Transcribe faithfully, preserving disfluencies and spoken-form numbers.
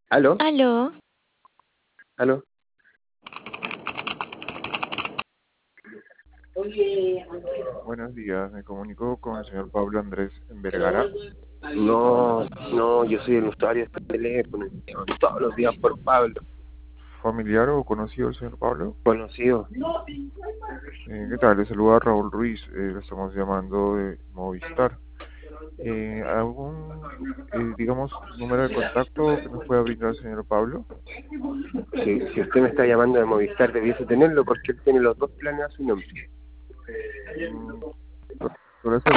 ¿Aló? Aló, ¿Aló? Buenos días, me comunico con el señor Pablo Andrés Vergara, No, no, yo soy el usuario de este teléfono. Me llaman todos los días por Pablo. familiar o conocido del señor Pablo. Conocido. Eh, ¿qué tal? Le saluda Raúl Ruiz, eh, lo estamos llamando de Movistar. Eh, ¿algún, eh, digamos, número de contacto que nos pueda brindar el señor Pablo? Si, si usted me está llamando de Movistar, debiese tenerlo porque él tiene los dos planes a su nombre. Mm, por por eso